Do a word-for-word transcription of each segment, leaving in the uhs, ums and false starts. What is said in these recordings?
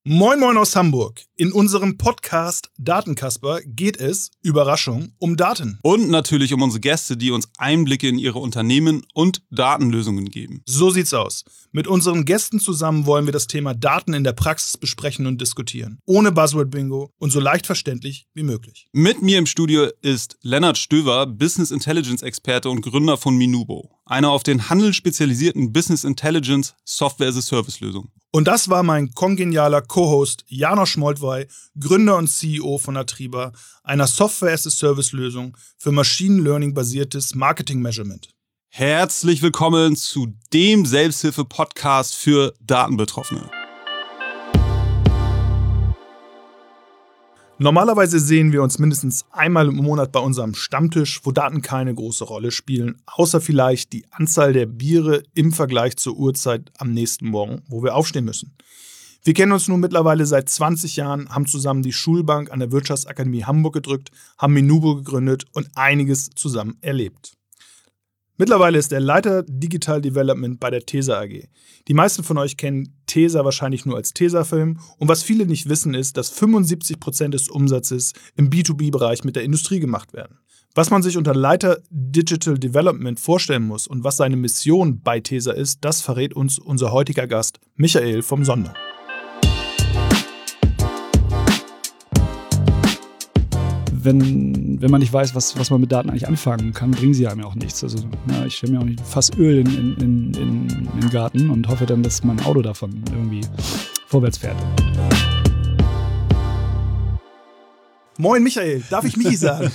Moin Moin aus Hamburg. In unserem Podcast Datenkasper geht es, Überraschung, um Daten. Und natürlich um unsere Gäste, die uns Einblicke in ihre Unternehmen und Datenlösungen geben. So sieht's aus. Mit unseren Gästen zusammen wollen wir das Thema Daten in der Praxis besprechen und diskutieren. Ohne Buzzword-Bingo und so leicht verständlich wie möglich. Mit mir im Studio ist Lennart Stöver, Business Intelligence-Experte und Gründer von Minubo. Einer auf den Handel spezialisierten Business Intelligence Software-as-a-Service-Lösung. Und das war mein kongenialer Co-Host Janosch Moltwey, Gründer und C E O von Atriba, einer Software-as-a-Service-Lösung für Machine Learning-basiertes Marketing-Measurement. Herzlich willkommen zu dem Selbsthilfe-Podcast für Datenbetroffene. Normalerweise sehen wir uns mindestens einmal im Monat bei unserem Stammtisch, wo Daten keine große Rolle spielen, außer vielleicht die Anzahl der Biere im Vergleich zur Uhrzeit am nächsten Morgen, wo wir aufstehen müssen. Wir kennen uns nun mittlerweile seit zwanzig Jahren, haben zusammen die Schulbank an der Wirtschaftsakademie Hamburg gedrückt, haben Minubo gegründet und einiges zusammen erlebt. Mittlerweile ist er Leiter Digital Development bei der Tesa A G. Die meisten von euch kennen Tesa wahrscheinlich nur als Tesafilm. Und was viele nicht wissen, ist, dass fünfundsiebzig Prozent des Umsatzes im B zwei B-Bereich mit der Industrie gemacht werden. Was man sich unter Leiter Digital Development vorstellen muss und was seine Mission bei Tesa ist, das verrät uns unser heutiger Gast Michael vom Sonder. Wenn, wenn man nicht weiß, was, was man mit Daten eigentlich anfangen kann, bringen sie einem ja auch nichts. Also ja, ich stelle mir auch nicht fast Öl in, in, in, in, in den Garten und hoffe dann, dass mein Auto davon irgendwie vorwärts fährt. Moin Michael, darf ich Michi sagen?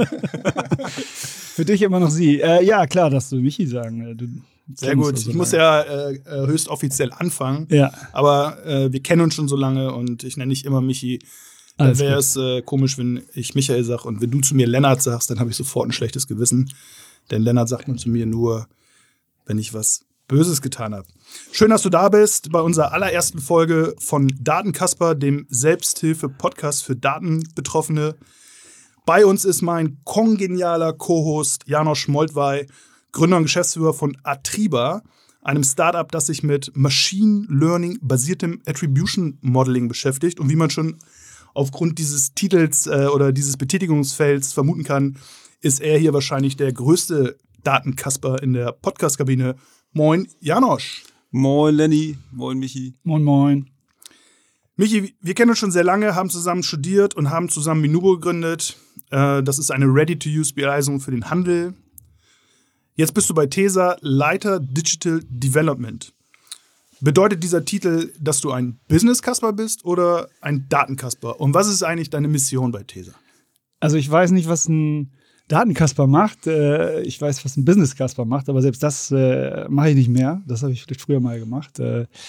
Für dich immer noch Sie. Äh, ja, klar, darfst du Michi sagen. Du Sehr gut, also ich muss ja äh, höchst offiziell anfangen, ja. aber äh, wir kennen uns schon so lange und ich nenne nicht immer Michi. Da wäre es äh, komisch, wenn ich Michael sage und wenn du zu mir Lennart sagst, dann habe ich sofort ein schlechtes Gewissen. Denn Lennart sagt man zu mir nur, wenn ich was Böses getan habe. Schön, dass du da bist bei unserer allerersten Folge von Datenkasper, dem Selbsthilfe-Podcast für Datenbetroffene. Bei uns ist mein kongenialer Co-Host Janosch Moltwey, Gründer und Geschäftsführer von Atriba, einem Startup, das sich mit Machine Learning-basiertem Attribution Modeling beschäftigt. Und wie man schon aufgrund dieses Titels äh, oder dieses Betätigungsfelds vermuten kann, ist er hier wahrscheinlich der größte Datenkasper in der Podcast-Kabine. Moin, Janosch. Moin, Lenny. Moin, Michi. Moin, moin. Michi, wir kennen uns schon sehr lange, haben zusammen studiert und haben zusammen Minubo gegründet. Äh, das ist eine Ready-to-Use-Beweisung für den Handel. Jetzt bist du bei Tesa Leiter Digital Development. Bedeutet dieser Titel, dass du ein Business-Kasper bist oder ein Datenkasper? Und was ist eigentlich deine Mission bei Tesa? Also ich weiß nicht, was ein Datenkasper macht. Ich weiß, was ein Business-Kasper macht, aber selbst das mache ich nicht mehr. Das habe ich vielleicht früher mal gemacht,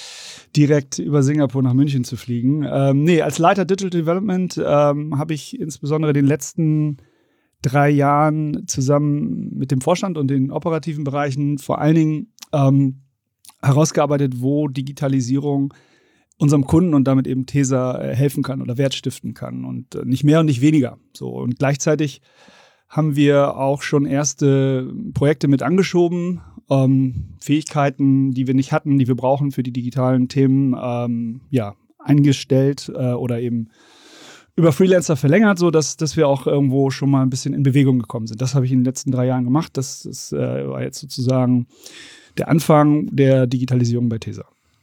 direkt über Singapur nach München zu fliegen. Ähm, nee, als Leiter Digital Development ähm, habe ich insbesondere den letzten drei Jahren zusammen mit dem Vorstand und den operativen Bereichen vor allen Dingen ähm, herausgearbeitet, wo Digitalisierung unserem Kunden und damit eben Tesa helfen kann oder Wert stiften kann und nicht mehr und nicht weniger. So, und gleichzeitig haben wir auch schon erste Projekte mit angeschoben, ähm, Fähigkeiten, die wir nicht hatten, die wir brauchen für die digitalen Themen, ähm, ja, eingestellt äh, oder eben über Freelancer verlängert, so dass, dass wir auch irgendwo schon mal ein bisschen in Bewegung gekommen sind. Das habe ich in den letzten drei Jahren gemacht. Das, das äh, war jetzt sozusagen der Anfang der Digitalisierung bei Tesa.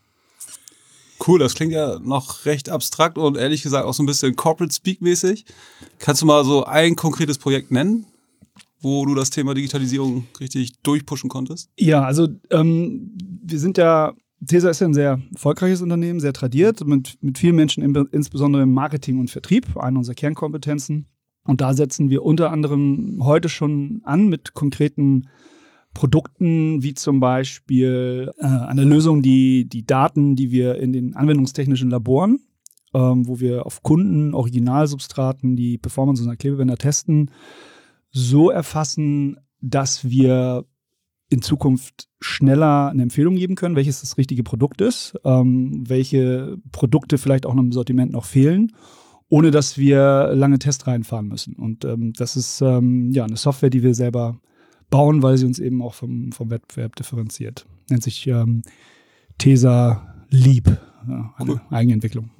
Cool, das klingt ja noch recht abstrakt und ehrlich gesagt auch so ein bisschen Corporate-Speak-mäßig. Kannst du mal so ein konkretes Projekt nennen, wo du das Thema Digitalisierung richtig durchpushen konntest? Ja, also ähm, wir sind ja, Tesa ist ja ein sehr erfolgreiches Unternehmen, sehr tradiert, mit, mit vielen Menschen, im, insbesondere im Marketing und Vertrieb, eine unserer Kernkompetenzen. Und da setzen wir unter anderem heute schon an mit konkreten Produkten, wie zum Beispiel äh, eine Lösung, die die Daten, die wir in den anwendungstechnischen Laboren, ähm, wo wir auf Kunden, Originalsubstraten, die Performance unserer Klebebänder testen, so erfassen, dass wir in Zukunft schneller eine Empfehlung geben können, welches das richtige Produkt ist, ähm, welche Produkte vielleicht auch noch im Sortiment noch fehlen, ohne dass wir lange Testreihen fahren müssen. Und ähm, das ist ähm, ja eine Software, die wir selber bauen, weil sie uns eben auch vom, vom Wettbewerb differenziert. Nennt sich ähm, Tesa Leap, ja, eine cool. Eigenentwicklung.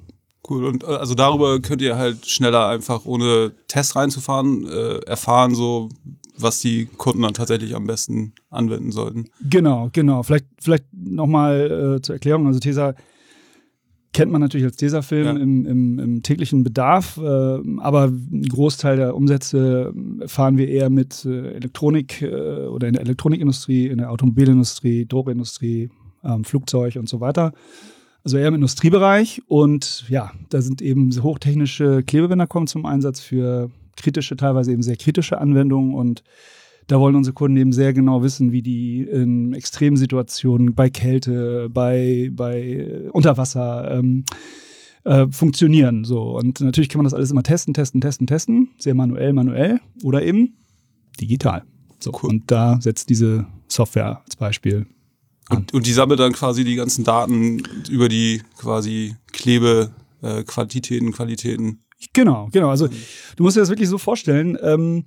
Cool. Und also darüber könnt ihr halt schneller einfach ohne Test reinzufahren äh, erfahren, so was die Kunden dann tatsächlich am besten anwenden sollten. Genau, genau. Vielleicht, vielleicht nochmal äh, zur Erklärung. Also Tesa kennt man natürlich als Tesafilm ja. im, im, im täglichen Bedarf, äh, aber einen Großteil der Umsätze fahren wir eher mit äh, Elektronik äh, oder in der Elektronikindustrie, in der Automobilindustrie, Druckindustrie, ähm, Flugzeug und so weiter. Also eher im Industriebereich und ja, da sind eben hochtechnische Klebebänder kommen zum Einsatz für kritische, teilweise eben sehr kritische Anwendungen und da wollen unsere Kunden eben sehr genau wissen, wie die in extremen Situationen bei Kälte, bei, bei Unterwasser ähm, äh, funktionieren. So. Und natürlich kann man das alles immer testen, testen, testen, testen. Sehr manuell, manuell oder eben digital. So. Cool. Und da setzt diese Software als Beispiel an. Und, und die sammelt dann quasi die ganzen Daten über die quasi Klebequantitäten, äh, Qualitäten. Genau, genau. Also du musst dir das wirklich so vorstellen, ähm,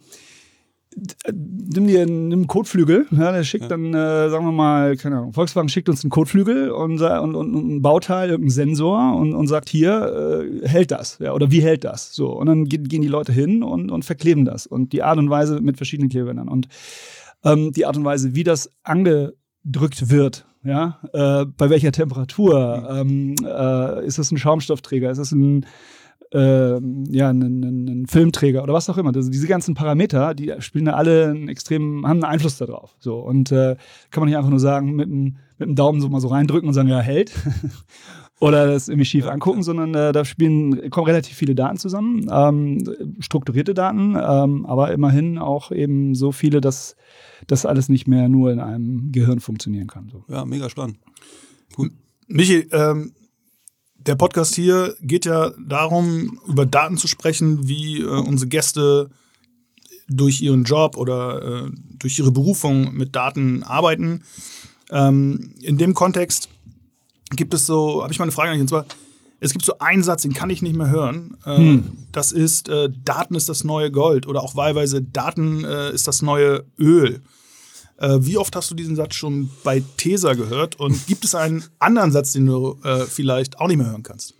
nimm dir einen, einen Kotflügel, ja, der schickt ja. dann, äh, sagen wir mal, keine Ahnung, Volkswagen schickt uns einen Kotflügel und, und, und ein Bauteil, irgendeinen Sensor und, und sagt, hier, äh, hält das, ja, oder wie hält das? So, und dann gehen, gehen die Leute hin und, und verkleben das und die Art und Weise mit verschiedenen Klebebändern und ähm, die Art und Weise, wie das angedrückt wird, ja, äh, bei welcher Temperatur, ähm, äh, ist das ein Schaumstoffträger, ist das ein Ähm, ja, einen, einen Filmträger oder was auch immer. Also diese ganzen Parameter, die spielen da alle einen extremen, haben einen Einfluss darauf. So, und äh, kann man nicht einfach nur sagen, mit dem, mit dem Daumen so mal so reindrücken und sagen, ja, hält. Oder das irgendwie schief ja, angucken, ja. sondern äh, da spielen, kommen relativ viele Daten zusammen, ähm, strukturierte Daten, ähm, aber immerhin auch eben so viele, dass das alles nicht mehr nur in einem Gehirn funktionieren kann. So. Ja, mega spannend. Cool. Michi, ähm, der Podcast hier geht ja darum, über Daten zu sprechen, wie äh, unsere Gäste durch ihren Job oder äh, durch ihre Berufung mit Daten arbeiten. Ähm, in dem Kontext gibt es so, habe ich mal eine Frage an dich, und zwar, es gibt so einen Satz, den kann ich nicht mehr hören. Äh, hm. Das ist, äh, Daten ist das neue Gold oder auch wahlweise Daten äh, ist das neue Öl. Wie oft hast du diesen Satz schon bei Tesa gehört? Und gibt es einen anderen Satz, den du äh, vielleicht auch nicht mehr hören kannst?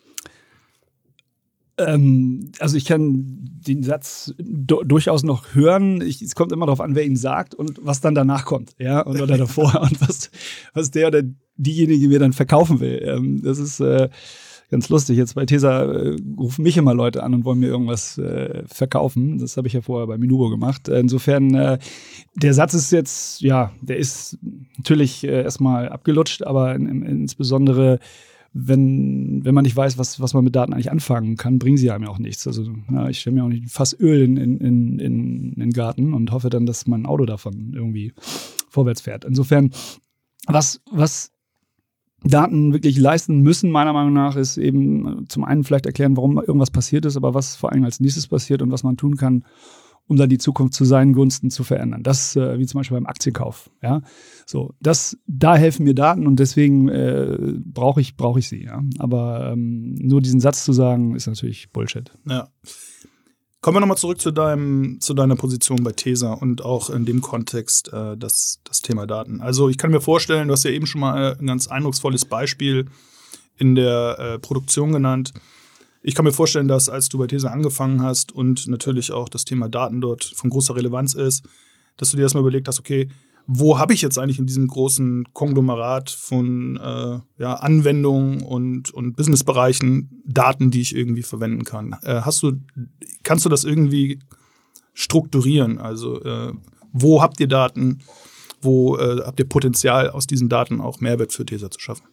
Ähm, also ich kann den Satz do- durchaus noch hören. Ich, es kommt immer darauf an, wer ihn sagt und was dann danach kommt. Ja? Und, oder davor und was, was der oder diejenige mir dann verkaufen will. Ähm, das ist äh, ganz lustig. Jetzt bei Tesa äh, rufen mich immer Leute an und wollen mir irgendwas äh, verkaufen. Das habe ich ja vorher bei Minubo gemacht. Insofern, äh, der Satz ist jetzt, ja, der ist natürlich äh, erstmal abgelutscht, aber in, in, insbesondere, wenn, wenn man nicht weiß, was, was man mit Daten eigentlich anfangen kann, bringen sie einem ja auch nichts. Also ja, ich stelle mir auch nicht fast Öl in, in, in, in den Garten und hoffe dann, dass mein Auto davon irgendwie vorwärts fährt. Insofern, was, was Daten wirklich leisten müssen, meiner Meinung nach, ist eben zum einen vielleicht erklären, warum irgendwas passiert ist, aber was vor allem als nächstes passiert und was man tun kann, um dann die Zukunft zu seinen Gunsten zu verändern. Das, äh, wie zum Beispiel beim Aktienkauf. Ja, so, das, da helfen mir Daten und deswegen äh, brauche ich, brauche ich sie. Ja, aber ähm, nur diesen Satz zu sagen, ist natürlich Bullshit. Ja. Kommen wir nochmal zurück zu deinem, zu deiner Position bei Tesa und auch in dem Kontext äh, das, das Thema Daten. Also ich kann mir vorstellen, du hast ja eben schon mal ein ganz eindrucksvolles Beispiel in der äh, Produktion genannt. Ich kann mir vorstellen, dass als du bei Tesa angefangen hast und natürlich auch das Thema Daten dort von großer Relevanz ist, dass du dir erstmal überlegt hast, okay, wo habe ich jetzt eigentlich in diesem großen Konglomerat von äh, ja, Anwendungen und, und Businessbereichen Daten, die ich irgendwie verwenden kann? Äh, hast du, kannst du das irgendwie strukturieren? Also äh, wo habt ihr Daten? Wo äh, habt ihr Potenzial, aus diesen Daten auch Mehrwert für Tesa zu schaffen?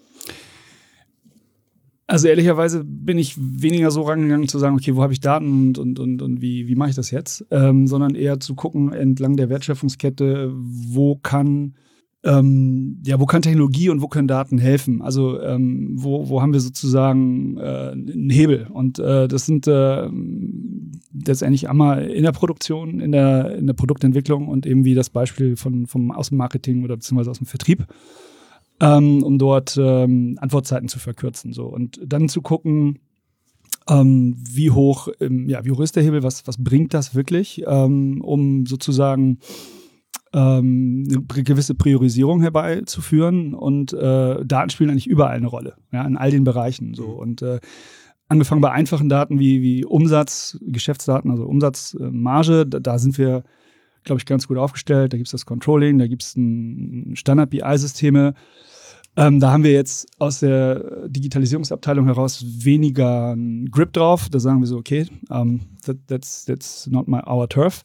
Also ehrlicherweise bin ich weniger so rangegangen zu sagen, okay, wo habe ich Daten und, und, und, und wie, wie mache ich das jetzt? Ähm, sondern eher zu gucken entlang der Wertschöpfungskette, wo kann, ähm, ja, wo kann Technologie und wo können Daten helfen? Also ähm, wo, wo haben wir sozusagen äh, einen Hebel? Und äh, das sind äh, letztendlich einmal in der Produktion, in der, in der Produktentwicklung und eben wie das Beispiel von, vom aus dem Marketing oder beziehungsweise aus dem Vertrieb. Ähm, um dort ähm, Antwortzeiten zu verkürzen. So. Und dann zu gucken, ähm, wie hoch, ähm, ja, wie hoch ist der Hebel, was, was bringt das wirklich, ähm, um sozusagen ähm, eine gewisse Priorisierung herbeizuführen. Und äh, Daten spielen eigentlich überall eine Rolle, ja, in all den Bereichen. So. Und äh, angefangen bei einfachen Daten wie, wie Umsatz, Geschäftsdaten, also Umsatzmarge. Da, da sind wir, glaube ich, ganz gut aufgestellt. Da gibt es das Controlling, da gibt es ein Standard-B I-Systeme. Ähm, da haben wir jetzt aus der Digitalisierungsabteilung heraus weniger Grip drauf. Da sagen wir so, okay, um, that, that's, that's not my, our turf.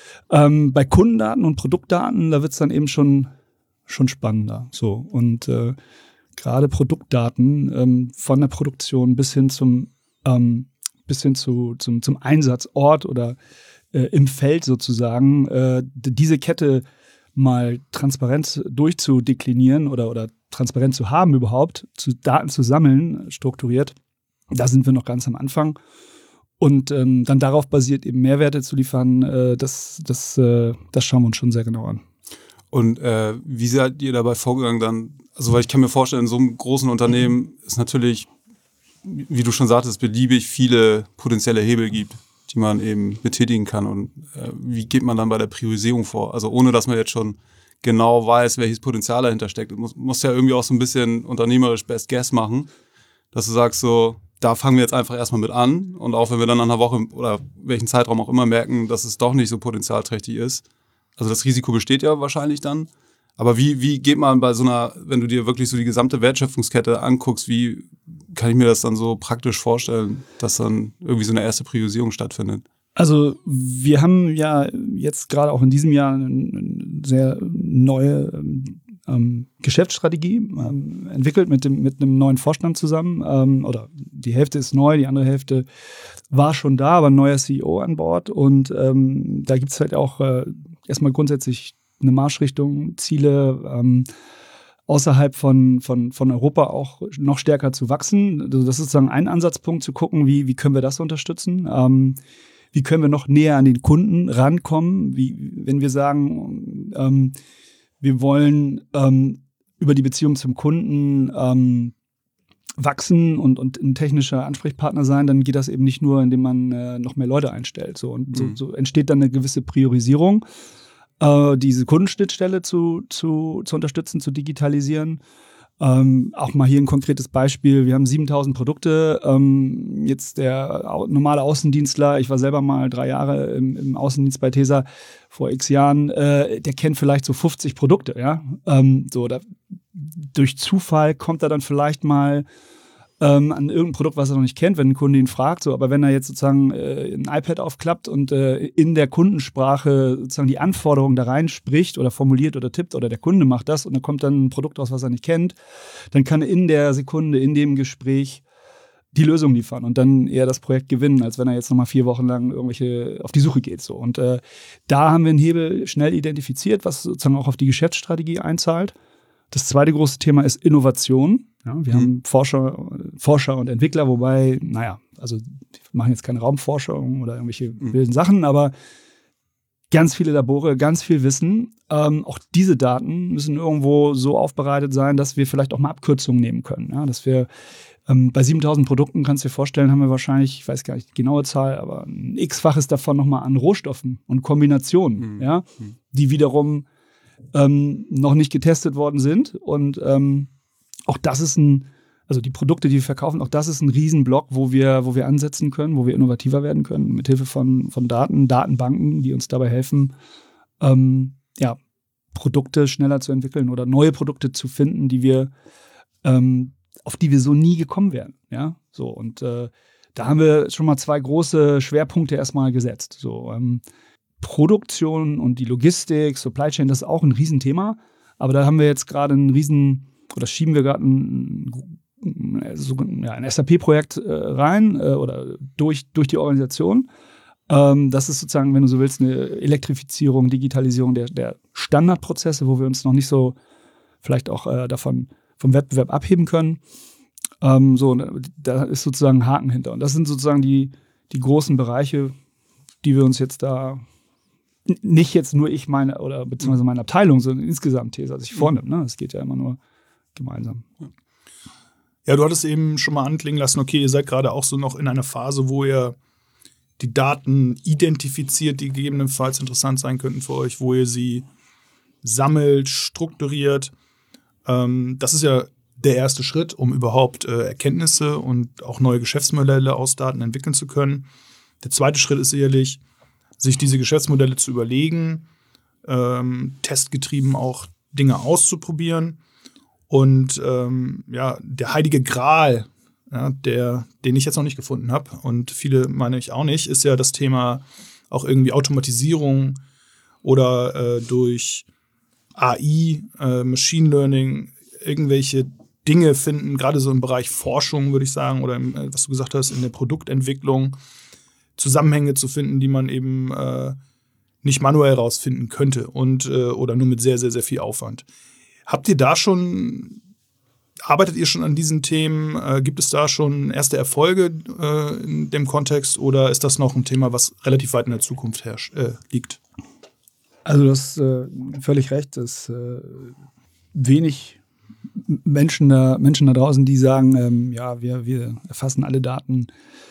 Ähm, bei Kundendaten und Produktdaten, da wird es dann eben schon, schon spannender. So, und äh, gerade Produktdaten ähm, von der Produktion bis hin zum, ähm, bis hin zu, zum, zum Einsatzort oder äh, im Feld sozusagen, äh, diese Kette mal transparent durchzudeklinieren oder, oder transparent zu haben überhaupt, zu Daten zu sammeln, strukturiert. Da sind wir noch ganz am Anfang. Und ähm, dann darauf basiert eben Mehrwerte zu liefern, äh, das, das, äh, das schauen wir uns schon sehr genau an. Und äh, wie seid ihr dabei vorgegangen dann? Also weil ich kann mir vorstellen, in so einem großen Unternehmen ist natürlich, wie du schon sagtest, beliebig viele potenzielle Hebel gibt, die man eben betätigen kann. Und äh, wie geht man dann bei der Priorisierung vor? Also ohne, dass man jetzt schon genau weiß, welches Potenzial dahinter steckt. Du musst, musst ja irgendwie auch so ein bisschen unternehmerisch Best Guess machen, dass du sagst so, da fangen wir jetzt einfach erstmal mit an. Und auch wenn wir dann nach einer Woche oder welchen Zeitraum auch immer merken, dass es doch nicht so potenzialträchtig ist. Also das Risiko besteht ja wahrscheinlich dann. Aber wie, wie geht man bei so einer, wenn du dir wirklich so die gesamte Wertschöpfungskette anguckst, wie kann ich mir das dann so praktisch vorstellen, dass dann irgendwie so eine erste Priorisierung stattfindet? Also wir haben ja jetzt gerade auch in diesem Jahr eine sehr neue ähm, Geschäftsstrategie ähm, entwickelt mit dem mit einem neuen Vorstand zusammen. Ähm, oder die Hälfte ist neu, die andere Hälfte war schon da, aber ein neuer C E O an Bord. Und ähm, da gibt es halt auch äh, erstmal grundsätzlich eine Marschrichtung, Ziele, ähm, außerhalb von, von, von Europa auch noch stärker zu wachsen. Also das ist sozusagen ein Ansatzpunkt, zu gucken, wie, wie können wir das unterstützen. Ähm, wie können wir noch näher an den Kunden rankommen, wie, wenn wir sagen, ähm, wir wollen ähm, über die Beziehung zum Kunden ähm, wachsen und, und ein technischer Ansprechpartner sein, dann geht das eben nicht nur, indem man äh, noch mehr Leute einstellt. So, und Mhm. so, so entsteht dann eine gewisse Priorisierung, äh, diese Kundenschnittstelle zu, zu, zu unterstützen, zu digitalisieren. Ähm, auch mal hier ein konkretes Beispiel. Wir haben siebentausend Produkte. Ähm, jetzt der au- normale Außendienstler, ich war selber mal drei Jahre im, im Außendienst bei Tesa vor x Jahren, äh, der kennt vielleicht so fünfzig Produkte. Ja? Ähm, so, da, durch Zufall kommt er dann vielleicht mal ähm, an irgendein Produkt, was er noch nicht kennt, wenn ein Kunde ihn fragt. So, aber wenn er jetzt sozusagen äh, ein iPad aufklappt und äh, in der Kundensprache sozusagen die Anforderungen da reinspricht oder formuliert oder tippt oder der Kunde macht das und dann kommt dann ein Produkt raus, was er nicht kennt, dann kann er in der Sekunde, in dem Gespräch die Lösung liefern und dann eher das Projekt gewinnen, als wenn er jetzt nochmal vier Wochen lang irgendwelche auf die Suche geht. So. Und äh, da haben wir einen Hebel schnell identifiziert, was sozusagen auch auf die Geschäftsstrategie einzahlt. Das zweite große Thema ist Innovation. Ja, wir mhm. haben Forscher, Forscher und Entwickler, wobei, naja, also wir machen jetzt keine Raumforschung oder irgendwelche mhm. wilden Sachen, aber ganz viele Labore, ganz viel Wissen. Ähm, auch diese Daten müssen irgendwo so aufbereitet sein, dass wir vielleicht auch mal Abkürzungen nehmen können. Ja, dass wir ähm, bei siebentausend Produkten, kannst du dir vorstellen, haben wir wahrscheinlich, ich weiß gar nicht die genaue Zahl, aber ein X-faches davon nochmal an Rohstoffen und Kombinationen, mhm. ja, die wiederum ähm, noch nicht getestet worden sind. Und ähm, auch das ist ein, also die Produkte, die wir verkaufen, auch das ist ein Riesenblock, wo wir, wo wir ansetzen können, wo wir innovativer werden können, mit Hilfe von, von Daten, Datenbanken, die uns dabei helfen, ähm, ja, Produkte schneller zu entwickeln oder neue Produkte zu finden, die wir, ähm, auf die wir so nie gekommen wären. Ja, so und äh, da haben wir schon mal zwei große Schwerpunkte erstmal gesetzt. So ähm, Produktion und die Logistik, Supply Chain, das ist auch ein Riesenthema. Aber da haben wir jetzt gerade einen riesen, oder schieben wir gerade ein, ein, ja, ein S A P-Projekt äh, rein äh, oder durch, durch die Organisation. Ähm, das ist sozusagen, wenn du so willst, eine Elektrifizierung, Digitalisierung der, der Standardprozesse, wo wir uns noch nicht so vielleicht auch äh, davon vom Wettbewerb abheben können. Ähm, so, da ist sozusagen ein Haken hinter. Und das sind sozusagen die, die großen Bereiche, die wir uns jetzt da nicht jetzt nur ich meine oder beziehungsweise meine Abteilung, sondern insgesamt Tesa sich vornimmt. Ne? Das geht ja immer nur gemeinsam. Ja, du hattest eben schon mal anklingen lassen, okay, ihr seid gerade auch so noch in einer Phase, wo ihr die Daten identifiziert, die gegebenenfalls interessant sein könnten für euch, wo ihr sie sammelt, strukturiert. Ähm, das ist ja der erste Schritt, um überhaupt äh, Erkenntnisse und auch neue Geschäftsmodelle aus Daten entwickeln zu können. Der zweite Schritt ist sicherlich, sich diese Geschäftsmodelle zu überlegen, ähm, testgetrieben auch Dinge auszuprobieren. Und ähm, ja, der heilige Gral, ja, der, den ich jetzt noch nicht gefunden habe, und viele meine ich auch nicht, ist ja das Thema auch irgendwie Automatisierung oder äh, durch A I, äh, Machine Learning, irgendwelche Dinge finden, gerade so im Bereich Forschung, würde ich sagen, oder im, was du gesagt hast, in der Produktentwicklung, Zusammenhänge zu finden, die man eben äh, nicht manuell rausfinden könnte und äh, oder nur mit sehr, sehr, sehr viel Aufwand. Habt ihr da schon, arbeitet ihr schon an diesen Themen? Äh, gibt es da schon erste Erfolge äh, in dem Kontext oder ist das noch ein Thema, was relativ weit in der Zukunft herrscht, äh, liegt? Also du hast äh, völlig recht, dass äh, wenig Menschen da, Menschen da draußen, die sagen, ähm, ja, wir, wir erfassen alle Daten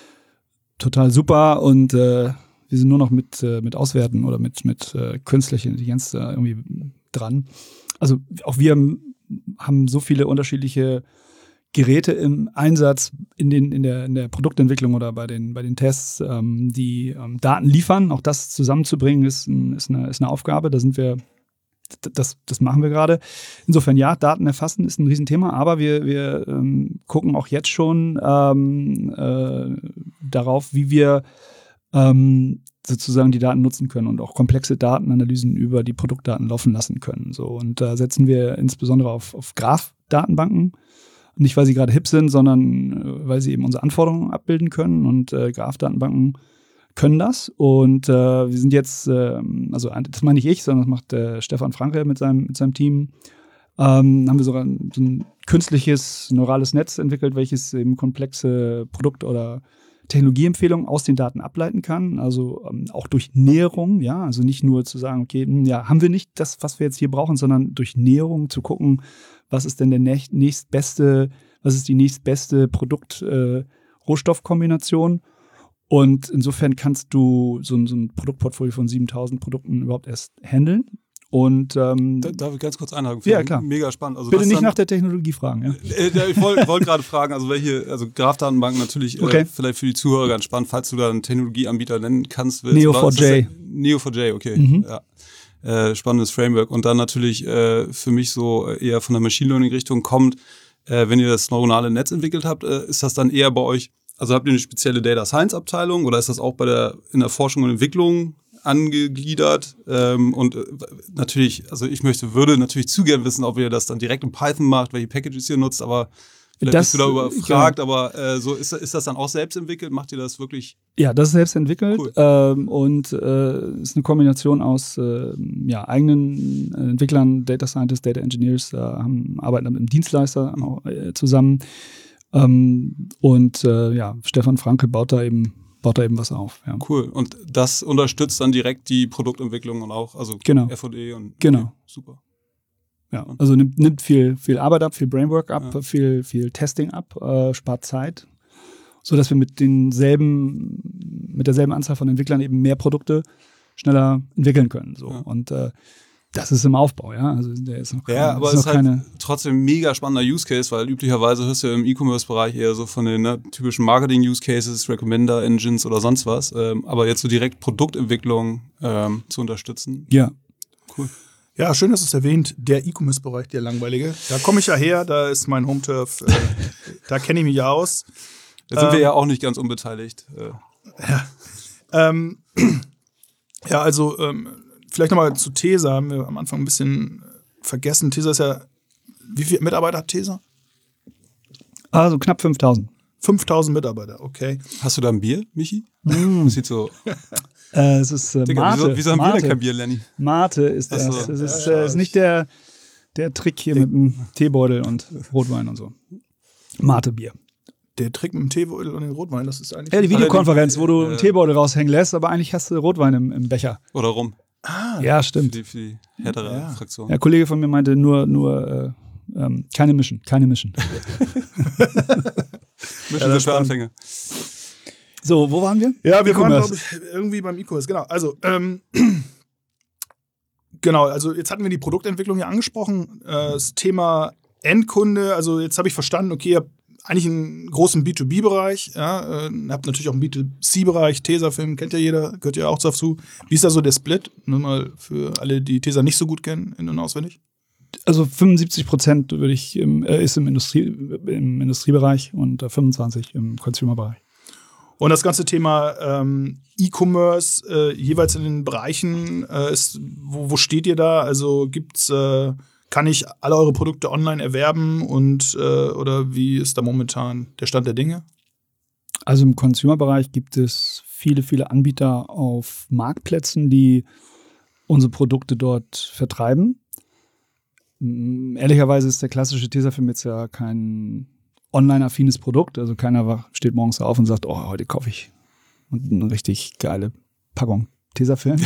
total super und äh, wir sind nur noch mit, äh, mit Auswerten oder mit, mit äh, künstlicher Intelligenz da irgendwie dran. Also auch wir haben so viele unterschiedliche Geräte im Einsatz in, den, in, der, in der Produktentwicklung oder bei den, bei den Tests, ähm, die ähm, Daten liefern. Auch das zusammenzubringen ist, ein, ist, eine, ist eine Aufgabe. Da sind wir Das, das machen wir gerade. Insofern ja, Daten erfassen ist ein Riesenthema, aber wir, wir ähm, gucken auch jetzt schon ähm, äh, darauf, wie wir ähm, sozusagen die Daten nutzen können und auch komplexe Datenanalysen über die Produktdaten laufen lassen können. So, und da setzen wir insbesondere auf, auf Graph-Datenbanken. Nicht, weil sie gerade hip sind, sondern äh, weil sie eben unsere Anforderungen abbilden können. Und äh, Graph-Datenbanken können das. Und äh, wir sind jetzt, äh, also das meine nicht ich, sondern das macht äh, Stefan Franke mit seinem, mit seinem Team. Ähm, haben wir sogar ein, so ein künstliches neurales Netz entwickelt, welches eben komplexe Produkt- oder Technologieempfehlungen aus den Daten ableiten kann. Also ähm, auch durch Näherung, ja, also nicht nur zu sagen, okay, ja, haben wir nicht das, was wir jetzt hier brauchen, sondern durch Näherung zu gucken, was ist denn der nächst, nächstbeste, was ist die nächstbeste Produkt-Rohstoffkombination? Äh, Und insofern kannst du so ein, so ein Produktportfolio von siebentausend Produkten überhaupt erst handeln. Und ähm, da, darf ich ganz kurz einhaken? Ja, klar. Mega spannend. Also bitte nicht nach der Technologie fragen. Ja? Äh, ich wollte wollt gerade fragen, also welche, also Graph-Datenbanken natürlich okay. äh, vielleicht für die Zuhörer ganz spannend, falls du da einen Technologieanbieter nennen kannst. Willst, Neo four j. Neo four j, okay. Mhm. Ja. Äh, spannendes Framework. Und dann natürlich äh, für mich so eher von der Machine Learning-Richtung kommt, äh, wenn ihr das neuronale Netz entwickelt habt, äh, ist das dann eher bei euch, also habt ihr eine spezielle Data Science Abteilung oder ist das auch bei der in der Forschung und Entwicklung angegliedert? Ähm, und äh, natürlich, also ich möchte, würde natürlich zu gern wissen, ob ihr das dann direkt in Python macht, welche Packages ihr nutzt, aber vielleicht das, bist du da überfragt, ja. aber äh, so ist, ist das dann auch selbst entwickelt? Macht ihr das wirklich? Ja, das ist selbst entwickelt cool. ähm, und äh, ist eine Kombination aus äh, ja, eigenen Entwicklern, Data Scientists, Data Engineers, äh, haben, arbeiten mit einem Dienstleister auch, äh, zusammen. Ähm, und äh, ja, Stefan Franke baut da eben, baut da eben was auf. Ja. Cool. Und das unterstützt dann direkt die Produktentwicklung und auch, also genau. F und E und genau. Okay, super. Ja, also nimmt, nimmt viel, viel Arbeit ab, viel Brainwork ab, Ja. viel, viel Testing ab, äh, spart Zeit, sodass wir mit denselben, mit derselben Anzahl von Entwicklern eben mehr Produkte schneller entwickeln können. So. Ja. Und äh, das ist im Aufbau, ja. Also der ist noch keine, Ja, aber ist es ist noch halt keine trotzdem ein mega spannender Use Case, weil üblicherweise hörst du ja im E-Commerce-Bereich eher so von den ne, typischen Marketing-Use Cases, Recommender-Engines oder sonst was. Ähm, aber jetzt so direkt Produktentwicklung ähm, zu unterstützen. Ja. Cool. Ja, schön, dass du es erwähnt, der E-Commerce-Bereich, der langweilige. Da komme ich ja her, da ist mein Home-Turf, äh, da kenne ich mich ja aus. Jetzt sind ähm, wir ja auch nicht ganz unbeteiligt. Äh. Ja, ähm, ja also ähm, vielleicht nochmal zu Tesa, haben wir am Anfang ein bisschen vergessen. Tesa ist ja, wie viele Mitarbeiter hat Tesa? Also knapp fünftausend. fünftausend Mitarbeiter, okay. Hast du da ein Bier, Michi? Mm. Das sieht so. Äh, es ist äh, Digga, Mate. wieso, wieso haben wir Mate. denn kein Bier, Lenny? Mate ist das. Ach so. Es ist, Ja, ja, äh, ist nicht der, der Trick hier mit dem Teebeutel und Rotwein und so. Mate-Bier. Der Trick mit dem Teebeutel und dem Rotwein, das ist eigentlich... Ja, die Videokonferenz, wo du Äh, einen Teebeutel raushängen lässt, aber eigentlich hast du Rotwein im, im Becher. Oder rum. Ah, Ja, Für stimmt. die, für die härtere Ja. Fraktion. Ja, ein Kollege von mir meinte nur, nur äh, ähm, keine Mischen, keine Mischen. Mischen sind für Anfänger. So, wo waren wir? Ja, wir waren, E-Commerce. glaube ich, irgendwie beim E-Commerce, genau. Also, ähm, genau, also jetzt hatten wir die Produktentwicklung hier angesprochen. Äh, das Thema Endkunde, also jetzt habe ich verstanden, okay, ihr habt eigentlich einen großen B zwei B-Bereich, ja, äh, habt natürlich auch einen B zwei C-Bereich, Tesafilm, kennt ja jeder, gehört ja auch dazu. Wie ist da so der Split? Nur mal für alle, die Tesa nicht so gut kennen, in- und auswendig. Also fünfundsiebzig Prozent würde ich im, äh, ist im, Industrie, im Industriebereich und äh, fünfundzwanzig im Consumer-Bereich. Und das ganze Thema ähm, E-Commerce äh, jeweils in den Bereichen, äh, ist, wo, wo steht ihr da? Also gibt's, äh, kann ich alle eure Produkte online erwerben und äh, oder wie ist da momentan der Stand der Dinge? Also im Consumer-Bereich gibt es viele, viele Anbieter auf Marktplätzen, die unsere Produkte dort vertreiben. Mm, Ehrlicherweise ist der klassische Tesafilm jetzt ja kein online-affines Produkt. Also keiner steht morgens auf und sagt, oh, heute kaufe ich eine richtig geile Packung Tesafilm.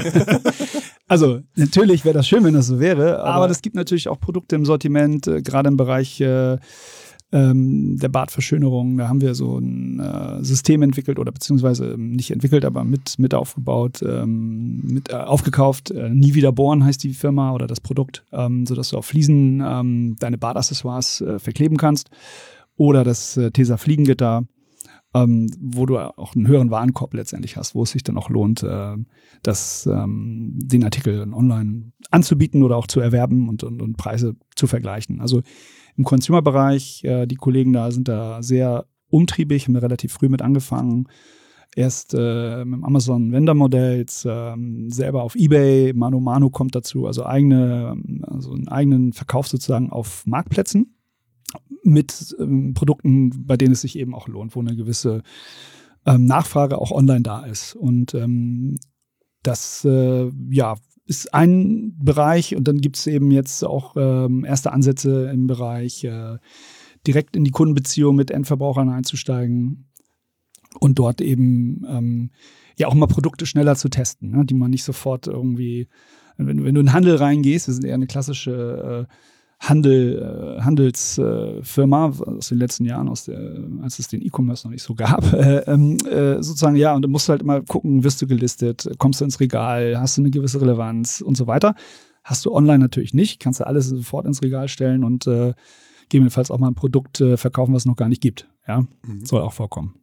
Also natürlich wäre das schön, wenn das so wäre, aber es gibt natürlich auch Produkte im Sortiment, äh, gerade im Bereich äh, ähm, der Bartverschönerung. Da haben wir so ein äh, System entwickelt oder beziehungsweise ähm, nicht entwickelt, aber mit, mit aufgebaut, ähm, mit äh, aufgekauft. Äh, Nie wieder bohren heißt die Firma oder das Produkt, ähm, sodass du auf Fliesen ähm, deine Bartaccessoires äh, verkleben kannst. Oder das äh, Tesa Fliegengitter, ähm, wo du auch einen höheren Warenkorb letztendlich hast, wo es sich dann auch lohnt, äh, das, ähm, den Artikel dann online anzubieten oder auch zu erwerben und, und, und Preise zu vergleichen. Also im Consumer-Bereich, äh, die Kollegen da sind da sehr umtriebig, haben da relativ früh mit angefangen. Erst äh, mit dem Amazon-Vendor-Modell, jetzt ähm, selber auf eBay, Mano Mano kommt dazu, also eigene, also einen eigenen Verkauf sozusagen auf Marktplätzen mit ähm, Produkten, bei denen es sich eben auch lohnt, wo eine gewisse ähm, Nachfrage auch online da ist. Und ähm, das äh, ja, ist ein Bereich und dann gibt es eben jetzt auch ähm, erste Ansätze im Bereich, äh, direkt in die Kundenbeziehung mit Endverbrauchern einzusteigen und dort eben ähm, ja auch mal Produkte schneller zu testen, ne, die man nicht sofort irgendwie, wenn, wenn du in den Handel reingehst, wir sind eher eine klassische äh, Handel, äh, Handelsfirma äh, aus den letzten Jahren, aus der, als es den E-Commerce noch nicht so gab, äh, äh, sozusagen, ja, und du musst halt immer gucken, wirst du gelistet, kommst du ins Regal, hast du eine gewisse Relevanz und so weiter. Hast du online natürlich nicht, kannst du alles sofort ins Regal stellen und äh, gegebenenfalls auch mal ein Produkt äh, verkaufen, was es noch gar nicht gibt. Ja, mhm. Soll auch vorkommen.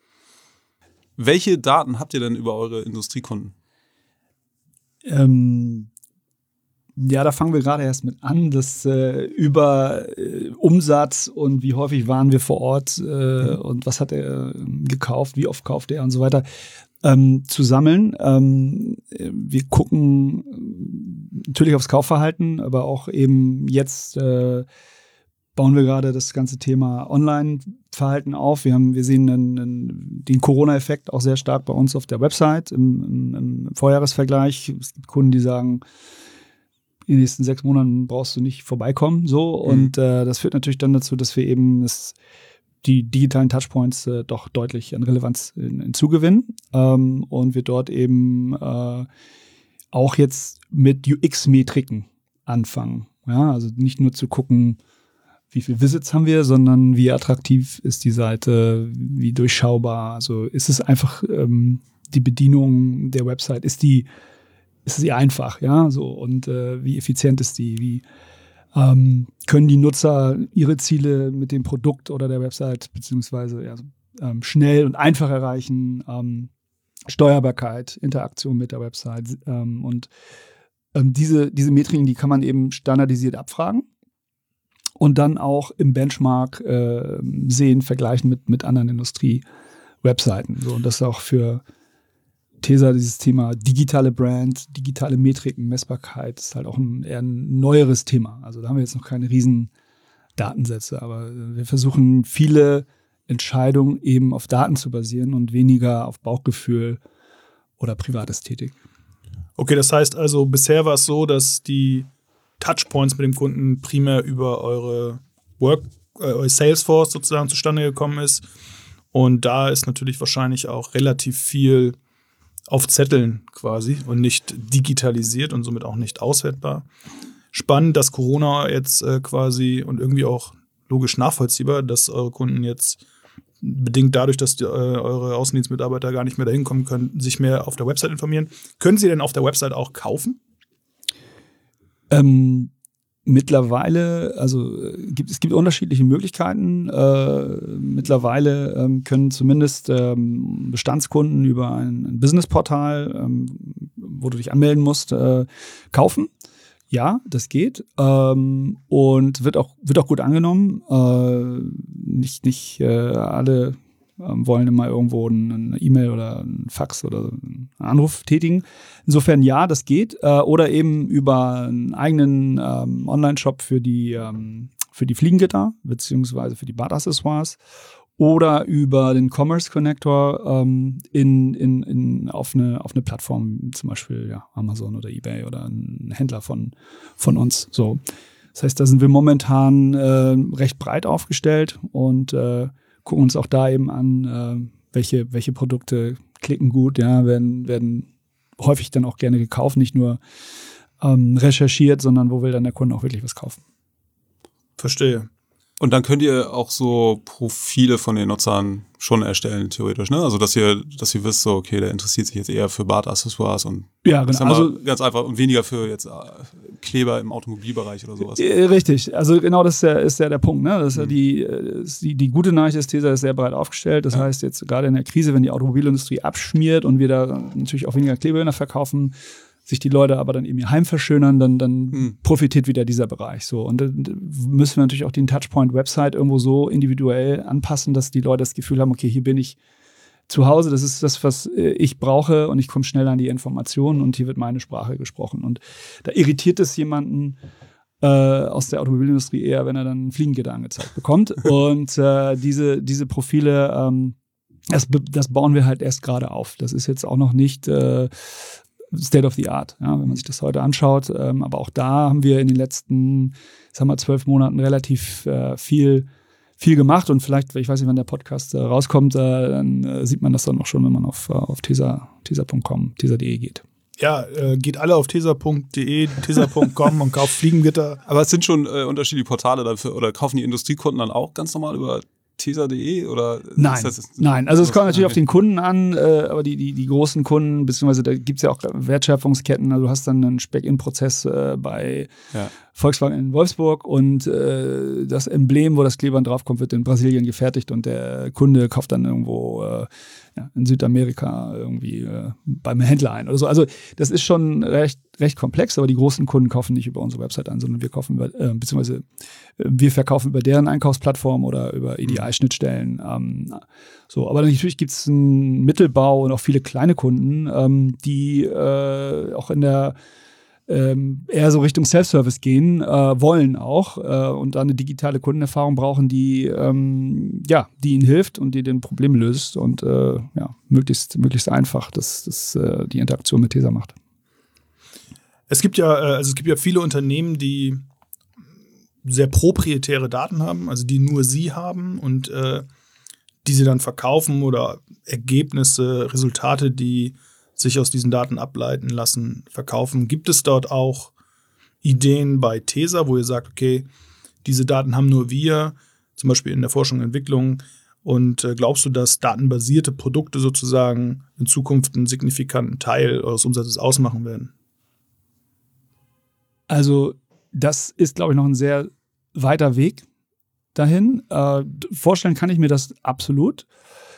Welche Daten habt ihr denn über eure Industriekunden? Ähm, Ja, da fangen wir gerade erst mit an, dass äh, über äh, Umsatz und wie häufig waren wir vor Ort äh, mhm. und was hat er äh, gekauft, wie oft kauft er und so weiter ähm, zu sammeln. Ähm, wir gucken natürlich aufs Kaufverhalten, aber auch eben jetzt äh, bauen wir gerade das ganze Thema Online-Verhalten auf. Wir haben, wir sehen einen, einen, den Corona-Effekt auch sehr stark bei uns auf der Website im, im, im Vorjahresvergleich. Es gibt Kunden, die sagen, in den nächsten sechs Monaten brauchst du nicht vorbeikommen, so. Mhm. Und äh, das führt natürlich dann dazu, dass wir eben das, die digitalen Touchpoints äh, doch deutlich an Relevanz hinzugewinnen. Ähm, und wir dort eben äh, auch jetzt mit U X-Metriken anfangen. Ja, also nicht nur zu gucken, wie viele Visits haben wir, sondern wie attraktiv ist die Seite, wie durchschaubar. Also ist es einfach ähm, die Bedienung der Website, ist die ist sie einfach, ja, so, und äh, wie effizient ist die, wie ähm, können die Nutzer ihre Ziele mit dem Produkt oder der Website beziehungsweise ja, ähm, schnell und einfach erreichen, ähm, Steuerbarkeit, Interaktion mit der Website ähm, und ähm, diese, diese Metriken, die kann man eben standardisiert abfragen und dann auch im Benchmark äh, sehen, vergleichen mit, mit anderen Industrie-Webseiten, so, und das ist auch für Tesa, dieses Thema digitale Brand, digitale Metriken, Messbarkeit ist halt auch ein eher ein neueres Thema. Also da haben wir jetzt noch keine riesen Datensätze, aber wir versuchen viele Entscheidungen eben auf Daten zu basieren und weniger auf Bauchgefühl oder Privatästhetik. Okay, das heißt also, bisher war es so, dass die Touchpoints mit dem Kunden primär über eure Work, äh, eure Salesforce sozusagen zustande gekommen ist. Und da ist natürlich wahrscheinlich auch relativ viel auf Zetteln quasi und nicht digitalisiert und somit auch nicht auswertbar. Spannend, dass Corona jetzt äh, quasi und irgendwie auch logisch nachvollziehbar, dass eure Kunden jetzt bedingt dadurch, dass die, äh, eure Außendienstmitarbeiter gar nicht mehr dahin kommen können, sich mehr auf der Website informieren. Können sie denn auf der Website auch kaufen? Ähm, Mittlerweile, also gibt, es gibt unterschiedliche Möglichkeiten. Äh, mittlerweile ähm, können zumindest ähm, Bestandskunden über ein, ein Businessportal, ähm, wo du dich anmelden musst, äh, kaufen. Ja, das geht ähm, und wird auch, wird auch gut angenommen. Äh, nicht nicht äh, alle ähm, wollen immer irgendwo eine E-Mail oder einen Fax oder einen Anruf tätigen. Insofern ja, das geht. Äh, oder eben über einen eigenen ähm, Online-Shop für die, ähm, für die Fliegengitter beziehungsweise für die Badaccessoires. Oder über den Commerce Connector ähm, in, in, in, auf, eine, auf eine Plattform, zum Beispiel ja, Amazon oder eBay oder ein Händler von, von uns. So. Das heißt, da sind wir momentan äh, recht breit aufgestellt und äh, gucken uns auch da eben an, äh, welche, welche Produkte klicken gut, ja, werden, werden häufig dann auch gerne gekauft, nicht nur ähm, recherchiert, sondern wo will dann der Kunde auch wirklich was kaufen. Verstehe. Und dann könnt ihr auch so Profile von den Nutzern schon erstellen, theoretisch, ne? Also, dass ihr, dass ihr wisst, so, okay, der interessiert sich jetzt eher für Badaccessoires und ja, genau. Also ganz einfach und weniger für jetzt äh, Kleber im Automobilbereich oder sowas. Äh, richtig, also genau das ist ja, ist ja der Punkt, ne? Das ist ja Mhm. die, ist die, die gute Nachricht ist, Tesa ist sehr breit aufgestellt. Das Ja. heißt, jetzt gerade in der Krise, wenn die Automobilindustrie abschmiert und wir da natürlich auch weniger Klebebänder verkaufen, sich die Leute aber dann eben ihr Heim verschönern, dann, dann Mhm. profitiert wieder dieser Bereich so. Und dann müssen wir natürlich auch den Touchpoint-Website irgendwo so individuell anpassen, dass die Leute das Gefühl haben, okay, hier bin ich zu Hause, das ist das, was ich brauche und ich komme schnell an die Informationen und hier wird meine Sprache gesprochen. Und da irritiert es jemanden äh, aus der Automobilindustrie eher, wenn er dann ein Fliegengitter angezeigt bekommt. Und äh, diese, diese Profile, ähm, das, das bauen wir halt erst gerade auf. Das ist jetzt auch noch nicht äh, State of the Art, ja, wenn man sich das heute anschaut. Ähm, aber auch da haben wir in den letzten, sagen wir, zwölf Monaten relativ äh, viel, viel gemacht. Und vielleicht, ich weiß nicht, wann der Podcast äh, rauskommt, äh, dann äh, sieht man das dann auch schon, wenn man auf, auf tesa punkt com, tesa punkt de geht. Ja, äh, geht alle auf tesa punkt de, tesa punkt com und kauft Fliegengitter. Aber es sind schon äh, unterschiedliche Portale dafür, oder kaufen die Industriekunden dann auch ganz normal über tesa punkt de oder? Nein, das heißt, nein. Also es kommt natürlich okay. auf den Kunden an, äh, aber die, die, die großen Kunden, beziehungsweise da gibt es ja auch Wertschöpfungsketten. Also du hast dann einen Speck-In-Prozess äh, bei Ja. Volkswagen in Wolfsburg und äh, das Emblem, wo das Klebeband draufkommt, wird in Brasilien gefertigt und der Kunde kauft dann irgendwo äh, ja, in Südamerika irgendwie äh, beim Händler ein oder so. Also das ist schon recht, recht komplex, aber die großen Kunden kaufen nicht über unsere Website an, sondern wir kaufen über, äh, beziehungsweise äh, wir verkaufen über deren Einkaufsplattform oder über E D I-Schnittstellen. Ähm, so, aber natürlich gibt es einen Mittelbau und auch viele kleine Kunden, ähm, die äh, auch in der Ähm, eher so Richtung Self-Service gehen äh, wollen auch äh, und da eine digitale Kundenerfahrung brauchen, die ähm, ja, die ihnen hilft und die den Problem löst und äh, ja, möglichst, möglichst einfach das, das, äh, die Interaktion mit Tesa macht. Es gibt ja, äh, also es gibt ja viele Unternehmen, die sehr proprietäre Daten haben, also die nur sie haben und äh, die sie dann verkaufen oder Ergebnisse, Resultate, die sich aus diesen Daten ableiten lassen, verkaufen. Gibt es dort auch Ideen bei Tesa, wo ihr sagt, okay, diese Daten haben nur wir, zum Beispiel in der Forschung und Entwicklung, und äh, glaubst du, dass datenbasierte Produkte sozusagen in Zukunft einen signifikanten Teil eures Umsatzes ausmachen werden? Also das ist, glaube ich, noch ein sehr weiter Weg dahin. Äh, vorstellen kann ich mir das absolut,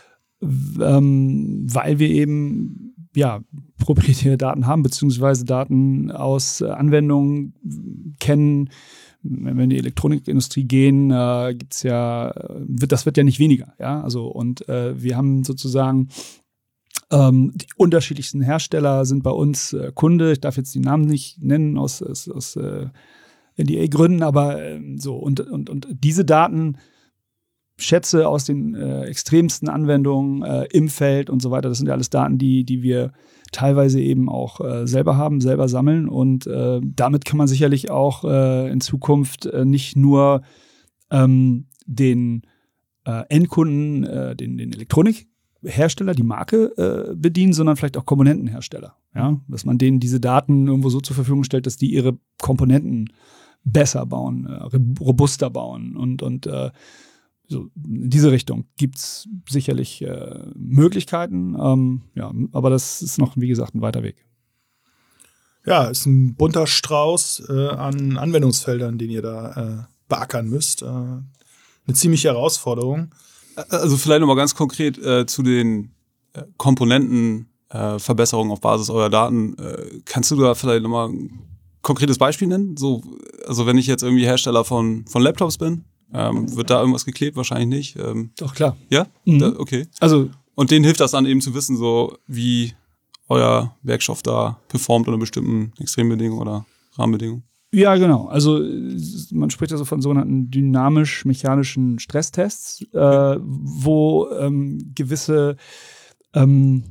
ähm, weil wir eben ja, proprietäre Daten haben, beziehungsweise Daten aus äh, Anwendungen kennen. Wenn wir in die Elektronikindustrie gehen, äh, gibt's ja, wird, das wird ja nicht weniger. Ja? Also, und äh, wir haben sozusagen ähm, die unterschiedlichsten Hersteller sind bei uns äh, Kunde. Ich darf jetzt die Namen nicht nennen aus, aus, aus äh, N D A-Gründen, aber äh, so. Und, und, und diese Daten Schätze aus den äh, extremsten Anwendungen äh, im Feld und so weiter. Das sind ja alles Daten, die, die wir teilweise eben auch äh, selber haben, selber sammeln. Und äh, damit kann man sicherlich auch äh, in Zukunft äh, nicht nur ähm, den äh, Endkunden, äh, den, den Elektronikhersteller, die Marke äh, bedienen, sondern vielleicht auch Komponentenhersteller. Ja? Dass man denen diese Daten irgendwo so zur Verfügung stellt, dass die ihre Komponenten besser bauen, äh, robuster bauen und, und äh, so in diese Richtung gibt es sicherlich äh, Möglichkeiten, ähm, ja, aber das ist noch, wie gesagt, ein weiter Weg. Ja, ist ein bunter Strauß äh, an Anwendungsfeldern, den ihr da äh, beackern müsst. Äh, eine ziemliche Herausforderung. Also vielleicht nochmal ganz konkret äh, zu den äh, Komponenten äh, Verbesserungen auf Basis eurer Daten. Äh, kannst du da vielleicht nochmal ein konkretes Beispiel nennen? So, also wenn ich jetzt irgendwie Hersteller von, von Laptops bin, ähm, wird da irgendwas geklebt? Wahrscheinlich nicht. Ähm, Doch, klar. Ja? Mhm. Da, okay. Also, und denen hilft das dann eben zu wissen, so wie euer Werkstoff da performt unter bestimmten Extrembedingungen oder Rahmenbedingungen? ja, genau. Also man spricht ja so von sogenannten dynamisch-mechanischen Stresstests, äh, wo ähm, gewisse ähm,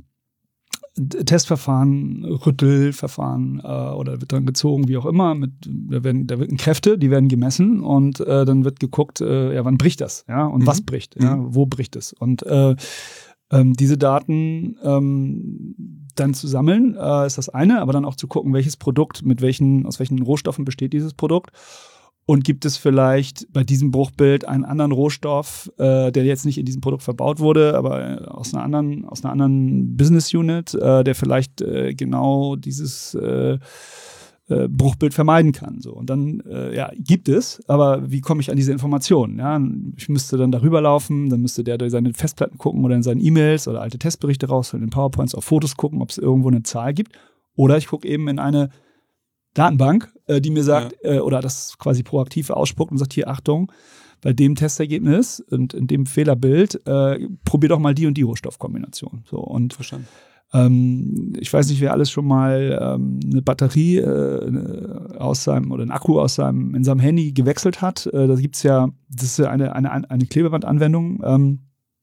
Testverfahren, Rüttelverfahren äh, oder wird dann gezogen, wie auch immer. Mit, da, werden, da wirken Kräfte, die werden gemessen und äh, dann wird geguckt, äh, ja, wann bricht das, ja, und mhm. was bricht, ja, wo bricht es. Und äh, ähm, diese Daten ähm, dann zu sammeln, äh, ist das eine, aber dann auch zu gucken, welches Produkt, mit welchen, aus welchen Rohstoffen besteht dieses Produkt. Und gibt es vielleicht bei diesem Bruchbild einen anderen Rohstoff, äh, der jetzt nicht in diesem Produkt verbaut wurde, aber aus einer anderen, aus einer anderen Business Unit, äh, der vielleicht äh, genau dieses äh, äh, Bruchbild vermeiden kann. So. Und dann, äh, ja, gibt es, aber wie komme ich an diese Informationen? Ja? Ich müsste dann darüber laufen, dann müsste der durch seine Festplatten gucken oder in seinen E-Mails oder alte Testberichte raus, in den PowerPoints auf Fotos gucken, ob es irgendwo eine Zahl gibt. Oder ich gucke eben in eine Datenbank, äh, die mir sagt, ja. äh, oder das quasi proaktiv ausspuckt und sagt, hier, Achtung, bei dem Testergebnis und in dem Fehlerbild, äh, probier doch mal die und die Rohstoffkombination. So, und Verstanden. Ähm, ich weiß nicht, wer alles schon mal ähm, eine Batterie äh, aus seinem oder einen Akku aus seinem, in seinem Handy gewechselt hat. Äh, da gibt's ja, das ist ja eine, eine, eine Klebebandanwendung, ähm,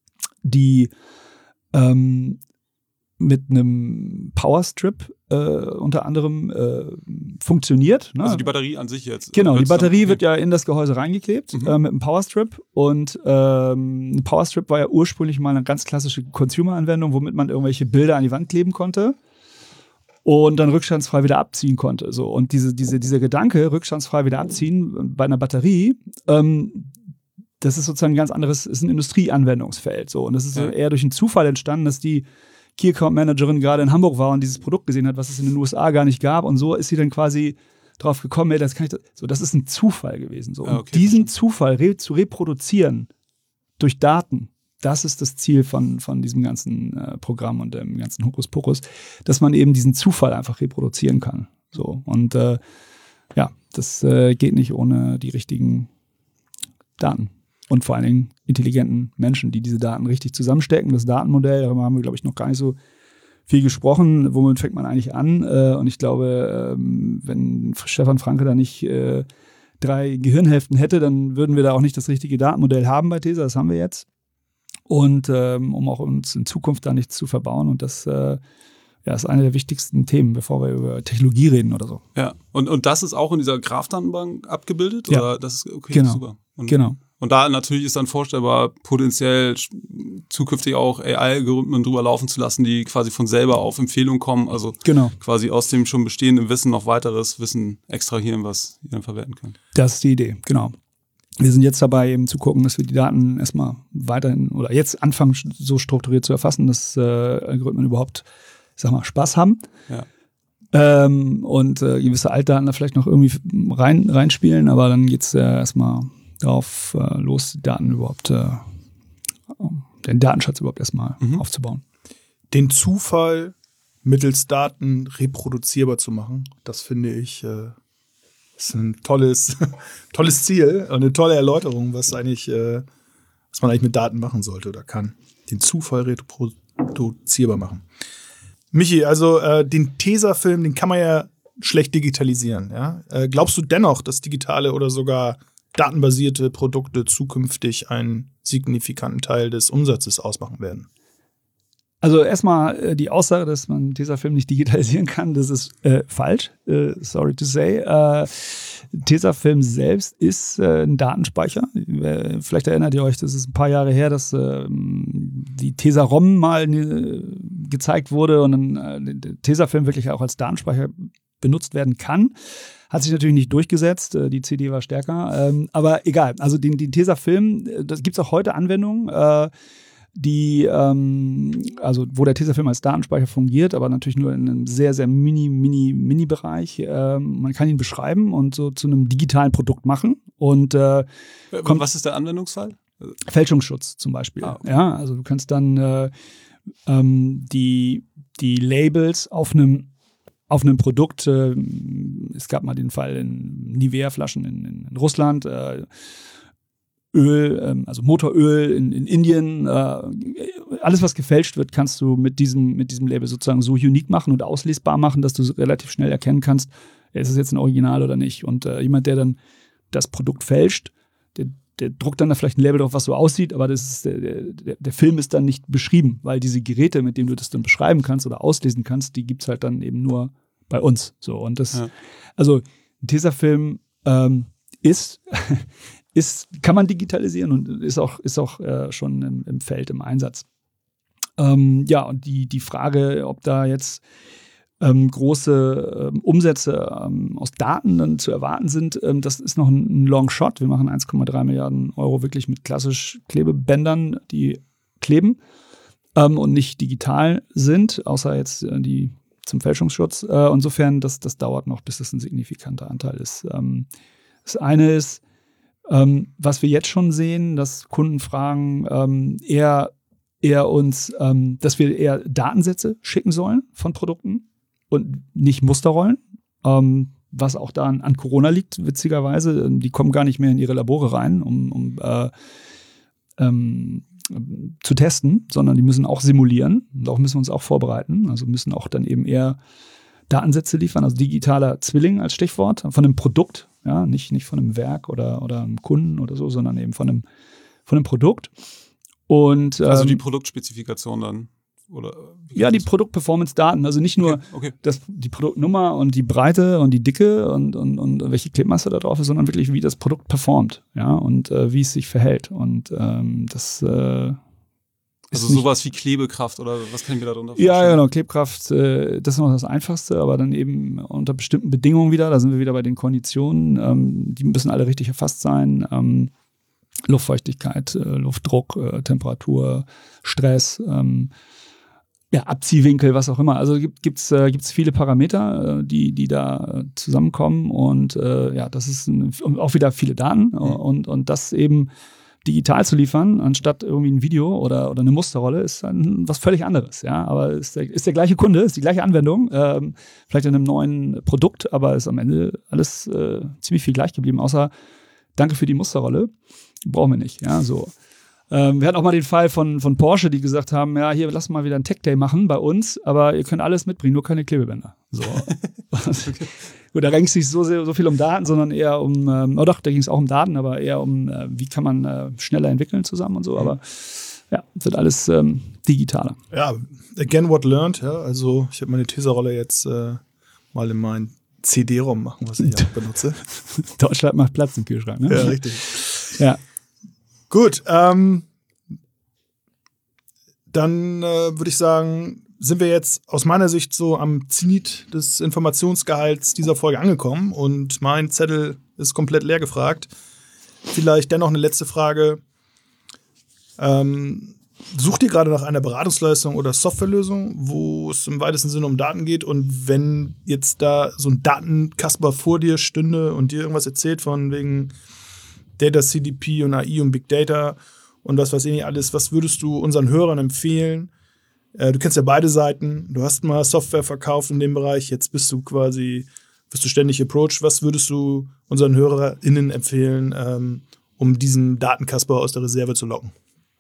die ähm, mit einem Powerstrip äh, unter anderem äh, funktioniert. Ne? Also die Batterie an sich jetzt. Genau, die Batterie dann, wird ja in das Gehäuse reingeklebt mhm. äh, mit einem Powerstrip. Und ähm, ein Powerstrip war ja ursprünglich mal eine ganz klassische Consumer-Anwendung, womit man irgendwelche Bilder an die Wand kleben konnte und dann rückstandsfrei wieder abziehen konnte. So. Und diese, diese, dieser Gedanke, rückstandsfrei wieder abziehen bei einer Batterie, ähm, das ist sozusagen ein ganz anderes, ist ein Industrieanwendungsfeld. So. Und das ist ja. eher durch einen Zufall entstanden, dass die Key Account Managerin gerade in Hamburg war und dieses Produkt gesehen hat, was es in den U S A gar nicht gab. Und so ist sie dann quasi drauf gekommen, ey, das kann ich, das, so, das ist ein Zufall gewesen. So. Und okay, diesen verstanden. Zufall re- zu reproduzieren durch Daten, das ist das Ziel von, von diesem ganzen äh, Programm und dem ganzen Hokuspokus, dass man eben diesen Zufall einfach reproduzieren kann. So. Und äh, ja, das äh, geht nicht ohne die richtigen Daten. Und vor allen Dingen intelligenten Menschen, die diese Daten richtig zusammenstecken. Das Datenmodell, darüber haben wir, glaube ich, noch gar nicht so viel gesprochen. Womit fängt man eigentlich an? Und ich glaube, wenn Stefan Franke da nicht drei Gehirnhälften hätte, dann würden wir da auch nicht das richtige Datenmodell haben bei Tesa. Das haben wir jetzt. Und um auch uns in Zukunft da nichts zu verbauen. Und das ja, ist eine der wichtigsten Themen, bevor wir über Technologie reden oder so. Ja, und, und das ist auch in dieser Graph-Datenbank abgebildet? Ja, oder das ist okay, genau. Super. Und genau. Und da natürlich ist dann vorstellbar, potenziell zukünftig auch A I-Algorithmen drüber laufen zu lassen, die quasi von selber auf Empfehlungen kommen. Also genau. quasi aus dem schon bestehenden Wissen noch weiteres Wissen extrahieren, was ihr dann verwerten könnt. Das ist die Idee, genau. Wir sind jetzt dabei, eben zu gucken, dass wir die Daten erstmal weiterhin oder jetzt anfangen, so strukturiert zu erfassen, dass äh, Algorithmen überhaupt, ich sag mal, Spaß haben. Ja. Ähm, und äh, gewisse Altdaten da vielleicht noch irgendwie rein, reinspielen, aber dann geht's äh, erstmal darauf äh, los, die Daten überhaupt, äh, den Datenschatz überhaupt erstmal mhm. aufzubauen. Den Zufall mittels Daten reproduzierbar zu machen, das finde ich äh, ist ein tolles, tolles Ziel und eine tolle Erläuterung, was eigentlich, äh, was man eigentlich mit Daten machen sollte oder kann. Den Zufall reproduzierbar machen. Michi, also äh, den Tesa-Film, den kann man ja schlecht digitalisieren. Ja? Äh, glaubst du dennoch, dass digitale oder sogar datenbasierte Produkte zukünftig einen signifikanten Teil des Umsatzes ausmachen werden? Also erstmal äh, die Aussage, dass man Tesafilm nicht digitalisieren kann, das ist äh, falsch. Äh, sorry to say. Äh, Tesafilm selbst ist äh, ein Datenspeicher. Äh, vielleicht erinnert ihr euch, das ist ein paar Jahre her, dass äh, die Tesa-ROM mal äh, gezeigt wurde und dann äh, der Tesafilm wirklich auch als Datenspeicher benutzt werden kann. Hat sich natürlich nicht durchgesetzt, die C D war stärker, ähm, aber egal. Also den, den Tesafilm, das gibt es auch heute Anwendungen, äh, die, ähm, also wo der Tesafilm als Datenspeicher fungiert, aber natürlich nur in einem sehr, sehr mini, mini, mini Bereich. Ähm, man kann ihn beschreiben und so zu einem digitalen Produkt machen. Und äh, kommt, was ist der Anwendungsfall? Fälschungsschutz zum Beispiel. Ah, okay. Ja, also du kannst dann äh, ähm, die, die Labels auf einem auf einem Produkt, äh, es gab mal den Fall in Nivea-Flaschen in, in Russland, äh, Öl, ähm, also Motoröl in, in Indien, äh, alles was gefälscht wird, kannst du mit diesem, mit diesem Label sozusagen so unique machen und auslesbar machen, dass du relativ schnell erkennen kannst, ist es jetzt ein Original oder nicht. Und äh, jemand, der dann das Produkt fälscht, der, der druckt dann da vielleicht ein Label drauf, was so aussieht, aber das ist, der, der, der Film ist dann nicht beschrieben, weil diese Geräte, mit denen du das dann beschreiben kannst oder auslesen kannst, die gibt's halt dann eben nur bei uns. So, und das, ja. Also ein Tesafilm ähm, ist, ist, kann man digitalisieren und ist auch, ist auch äh, schon im, im Feld, im Einsatz. Ähm, ja, und die, die Frage, ob da jetzt ähm, große ähm, Umsätze ähm, aus Daten dann zu erwarten sind, ähm, das ist noch ein, ein Long Shot. Wir machen eins Komma drei Milliarden Euro wirklich mit klassisch Klebebändern, die kleben ähm, und nicht digital sind, außer jetzt äh, die zum Fälschungsschutz. Äh, insofern, das, das dauert noch, bis das ein signifikanter Anteil ist. Ähm, das eine ist, ähm, was wir jetzt schon sehen, dass Kunden fragen, ähm, eher, eher uns, ähm, dass wir eher Datensätze schicken sollen von Produkten und nicht Musterrollen, ähm, was auch da an, an Corona liegt, witzigerweise. Die kommen gar nicht mehr in ihre Labore rein, um, um äh, ähm, zu testen, sondern die müssen auch simulieren. Darauf müssen wir uns auch vorbereiten. Also müssen auch dann eben eher Datensätze liefern, also digitaler Zwilling als Stichwort, von einem Produkt, ja, nicht, nicht von einem Werk oder, oder einem Kunden oder so, sondern eben von einem, von einem Produkt. Und, ähm, also die Produktspezifikation dann? Oder ja, die Produkt-Performance-Daten, also nicht nur okay, okay. Das, die Produktnummer und die Breite und die Dicke und, und, und welche Klebmasse da drauf ist, sondern wirklich, wie das Produkt performt, ja, und äh, wie es sich verhält. Und ähm, das äh, Also sowas wie Klebekraft oder was kann ich mir darunter vorstellen? Ja, genau, Klebkraft, äh, das ist noch das Einfachste, aber dann eben unter bestimmten Bedingungen wieder, da sind wir wieder bei den Konditionen, ähm, die müssen alle richtig erfasst sein. Ähm, Luftfeuchtigkeit, äh, Luftdruck, äh, Temperatur, Stress, ähm, ja, Abziehwinkel, was auch immer. Also gibt gibt's äh, gibt's viele Parameter, äh, die die da äh, zusammenkommen und äh, ja, das ist ein, auch wieder viele Daten mhm. und und das eben digital zu liefern, anstatt irgendwie ein Video oder oder eine Musterrolle, ist dann was völlig anderes. Ja, aber ist der, ist der gleiche Kunde, ist die gleiche Anwendung, ähm, vielleicht in einem neuen Produkt, aber ist am Ende alles äh, ziemlich viel gleich geblieben, außer danke für die Musterrolle, brauchen wir nicht. Ja, so. Ähm, wir hatten auch mal den Fall von, von Porsche, die gesagt haben, ja, hier, lass mal wieder einen Tech Day machen bei uns, aber ihr könnt alles mitbringen, nur keine Klebebänder. So. Okay. Gut, da ging es nicht so, so viel um Daten, sondern eher um, ähm, oh doch, da ging es auch um Daten, aber eher um, äh, wie kann man äh, schneller entwickeln zusammen und so, aber ja, es wird alles ähm, digitaler. Ja, again what learned, ja, also ich habe meine Tesa-Rolle jetzt äh, mal in meinen C D-ROM machen, was ich auch benutze. Deutschland macht Platz im Kühlschrank, ne? Ja, richtig. Ja. Gut, ähm, dann äh, würde ich sagen, sind wir jetzt aus meiner Sicht so am Zenit des Informationsgehalts dieser Folge angekommen und mein Zettel ist komplett leer gefragt. Vielleicht dennoch eine letzte Frage. Ähm, sucht ihr gerade nach einer Beratungsleistung oder Softwarelösung, wo es im weitesten Sinne um Daten geht? Und wenn jetzt da so ein Datenkasper vor dir stünde und dir irgendwas erzählt von wegen Data C D P und A I und Big Data und was weiß ich nicht alles, was würdest du unseren Hörern empfehlen? Äh, du kennst ja beide Seiten, du hast mal Software verkauft in dem Bereich, jetzt bist du quasi, wirst du ständig approached. Was würdest du unseren HörerInnen empfehlen, ähm, um diesen Datenkasper aus der Reserve zu locken?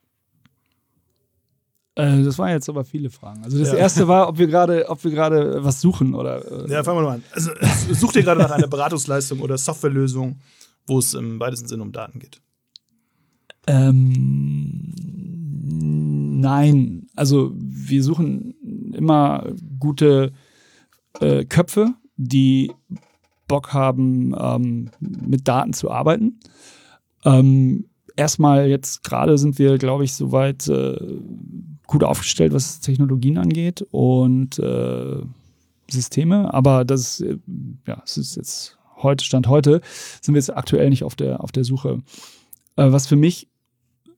Äh, das waren jetzt aber viele Fragen. Also das ja. erste war, ob wir gerade, ob wir gerade was suchen oder. Äh, ja, fangen wir mal an. Also such dir gerade nach einer Beratungsleistung oder Softwarelösung, wo es im weitesten Sinne um Daten geht. Ähm, nein, also wir suchen immer gute äh, Köpfe, die Bock haben, ähm, mit Daten zu arbeiten. Ähm, erstmal jetzt gerade sind wir, glaube ich, soweit äh, gut aufgestellt, was Technologien angeht und äh, Systeme, aber das, äh, ja, es ist jetzt heute, Stand heute, sind wir jetzt aktuell nicht auf der, auf der Suche. Äh, was für mich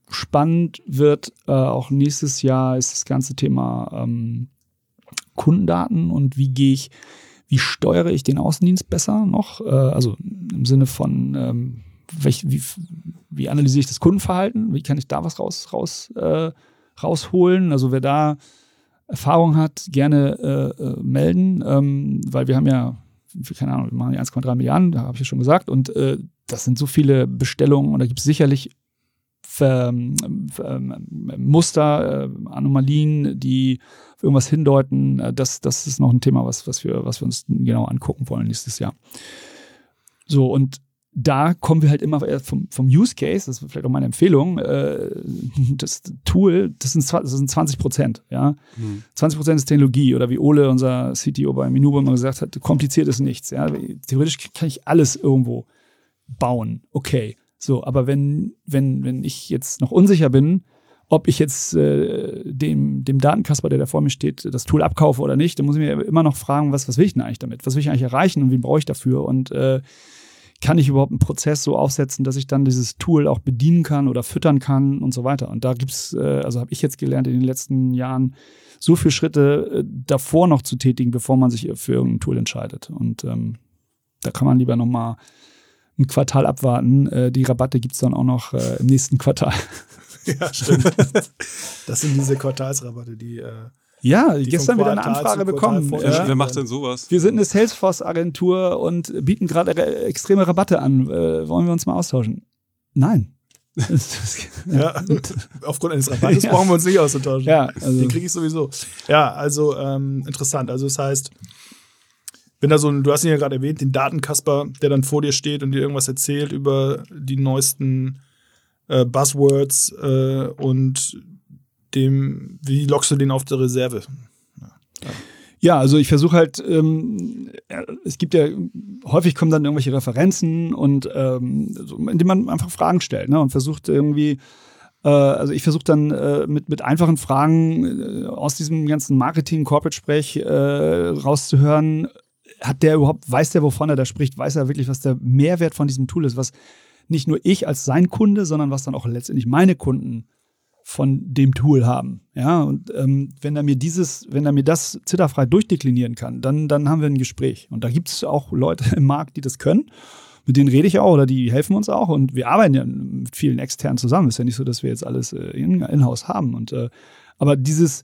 spannend wird äh, auch nächstes Jahr ist das ganze Thema ähm, Kundendaten und wie gehe ich, wie steuere ich den Außendienst besser noch? Äh, also im Sinne von ähm, welch, wie, wie analysiere ich das Kundenverhalten? Wie kann ich da was raus, raus, äh, rausholen? Also wer da Erfahrung hat, gerne äh, äh, melden, ähm, weil wir haben ja, keine Ahnung, wir machen ja eins Komma drei Milliarden, da habe ich ja schon gesagt, und äh, das sind so viele Bestellungen und da gibt es sicherlich Ver, Ver, Muster, äh, Anomalien, die auf irgendwas hindeuten. Äh, das, das ist noch ein Thema, was, was, wir, was wir uns genau angucken wollen nächstes Jahr. So, und da kommen wir halt immer vom, vom Use Case, das ist vielleicht auch meine Empfehlung, äh, das Tool, das sind, das sind zwanzig Prozent. Ja? Mhm. zwanzig Prozent ist Technologie oder wie Ole, unser C T O bei Minubo, immer gesagt hat, kompliziert ist nichts. Ja? Theoretisch kann ich alles irgendwo bauen. Okay. So, aber wenn, wenn, wenn ich jetzt noch unsicher bin, ob ich jetzt äh, dem, dem Datenkasper, der da vor mir steht, das Tool abkaufe oder nicht, dann muss ich mir immer noch fragen, was, was will ich denn eigentlich damit? Was will ich eigentlich erreichen und wen brauche ich dafür? Und äh, kann ich überhaupt einen Prozess so aufsetzen, dass ich dann dieses Tool auch bedienen kann oder füttern kann und so weiter? Und da gibt's, äh, also habe ich jetzt gelernt in den letzten Jahren, so viele Schritte äh, davor noch zu tätigen, bevor man sich für irgendein Tool entscheidet. Und ähm, da kann man lieber nochmal ein Quartal abwarten. Äh, die Rabatte gibt es dann auch noch äh, im nächsten Quartal. Ja, stimmt. Das sind diese Quartalsrabatte, die äh, ja, die gestern wieder eine Anfrage bekommen. Ja. Wer macht denn sowas? Wir sind eine Salesforce-Agentur und bieten gerade extreme Rabatte an. Äh, wollen wir uns mal austauschen? Nein. Ja, aufgrund eines Rabattes ja. brauchen wir uns nicht auszutauschen. Ja, also. Den kriege ich sowieso. Ja, also ähm, interessant. Also das heißt, wenn da so ein, du hast ihn ja gerade erwähnt, den Datenkasper, der dann vor dir steht und dir irgendwas erzählt über die neuesten äh, Buzzwords äh, und dem, wie lockst du den auf der Reserve? Ja, ja. Ja, also ich versuche halt, ähm, es gibt ja, häufig kommen dann irgendwelche Referenzen und ähm, so, indem man einfach Fragen stellt, ne, und versucht irgendwie, äh, also ich versuche dann äh, mit, mit einfachen Fragen äh, aus diesem ganzen Marketing-Corporate-Sprech äh, rauszuhören, hat der überhaupt, weiß der, wovon er da spricht, weiß er wirklich, was der Mehrwert von diesem Tool ist, was nicht nur ich als sein Kunde, sondern was dann auch letztendlich meine Kunden von dem Tool haben. Ja, und ähm, wenn er mir dieses, wenn er mir das zitterfrei durchdeklinieren kann, dann, dann haben wir ein Gespräch. Und da gibt es auch Leute im Markt, die das können. Mit denen rede ich auch oder die helfen uns auch. Und wir arbeiten ja mit vielen externen zusammen. Ist ja nicht so, dass wir jetzt alles äh, in, in-house haben. Und, äh, aber dieses,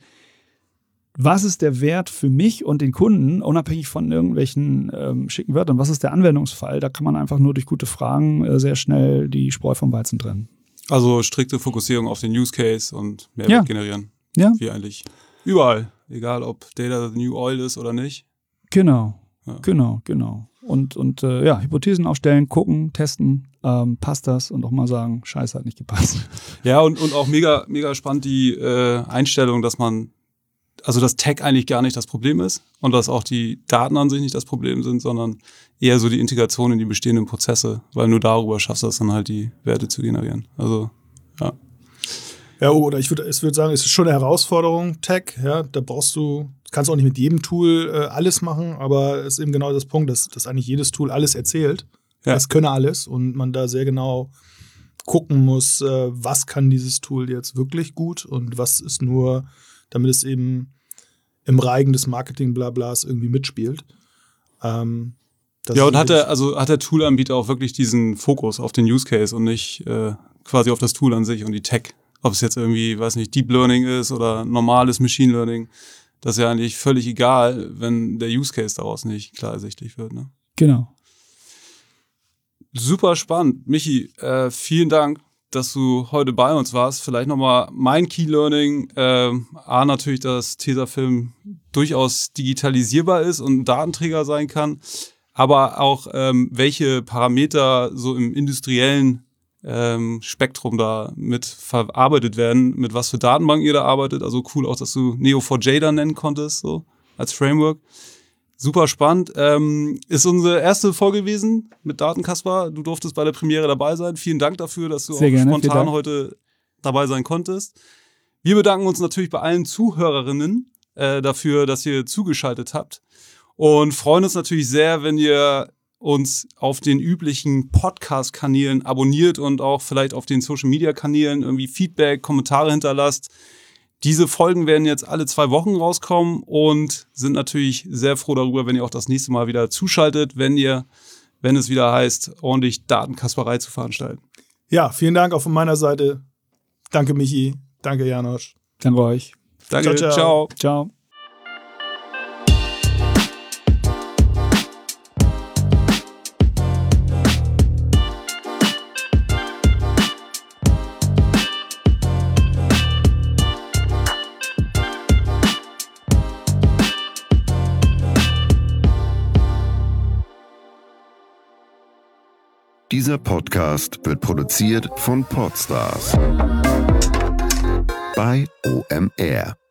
was ist der Wert für mich und den Kunden, unabhängig von irgendwelchen ähm, schicken Wörtern, was ist der Anwendungsfall? Da kann man einfach nur durch gute Fragen äh, sehr schnell die Spreu vom Weizen trennen. Also strikte Fokussierung auf den Use Case und Mehrwert ja. generieren. Ja. Wie eigentlich überall. Egal, ob Data the New Oil ist oder nicht. Genau, ja. genau, genau. Und, und äh, ja, Hypothesen aufstellen, gucken, testen, ähm, passt das und auch mal sagen, Scheiße, hat nicht gepasst. Ja, und, und auch mega, mega spannend die äh, Einstellung, dass man, also dass Tech eigentlich gar nicht das Problem ist und dass auch die Daten an sich nicht das Problem sind, sondern eher so die Integration in die bestehenden Prozesse, weil nur darüber schaffst du es dann halt, die Werte zu generieren. Also, ja. Ja, oder ich würde ich würd sagen, es ist schon eine Herausforderung, Tech. Ja, da brauchst du, kannst auch nicht mit jedem Tool äh, alles machen, aber es ist eben genau das Punkt, dass, dass eigentlich jedes Tool alles erzählt. Ja. Es könne alles und man da sehr genau gucken muss, äh, was kann dieses Tool jetzt wirklich gut und was ist nur, damit es eben im Reigen des Marketing-Blablas irgendwie mitspielt. Ähm, ja, und hat der, also hat der Toolanbieter auch wirklich diesen Fokus auf den Use Case und nicht äh, quasi auf das Tool an sich und die Tech. Ob es jetzt irgendwie, weiß nicht, Deep Learning ist oder normales Machine Learning. Das ist ja eigentlich völlig egal, wenn der Use Case daraus nicht klar ersichtlich wird. Ne? Genau. Super spannend. Michi, äh, vielen Dank, dass du heute bei uns warst. Vielleicht nochmal mein Key Learning. Äh, A, natürlich, dass Tesafilm durchaus digitalisierbar ist und ein Datenträger sein kann. Aber auch, ähm, welche Parameter so im industriellen ähm, Spektrum da mit verarbeitet werden, mit was für Datenbanken ihr da arbeitet. Also cool auch, dass du Neo four j da nennen konntest, so als Framework. Super spannend. Ähm, ist unsere erste Folge gewesen mit Datenkasper. Du durftest bei der Premiere dabei sein. Vielen Dank dafür, dass du Sehr auch gerne, spontan heute dabei sein konntest. Wir bedanken uns natürlich bei allen Zuhörerinnen äh, dafür, dass ihr zugeschaltet habt und freuen uns natürlich sehr, wenn ihr uns auf den üblichen Podcast-Kanälen abonniert und auch vielleicht auf den Social-Media-Kanälen irgendwie Feedback, Kommentare hinterlasst. Diese Folgen werden jetzt alle zwei Wochen rauskommen und sind natürlich sehr froh darüber, wenn ihr auch das nächste Mal wieder zuschaltet, wenn ihr, wenn es wieder heißt, ordentlich Datenkasperei zu veranstalten. Ja, vielen Dank auch von meiner Seite. Danke, Michi. Danke, Janosch. Danke euch. Danke, Ciao, ciao. Ciao. Ciao. Dieser Podcast wird produziert von Podstars bei O M R.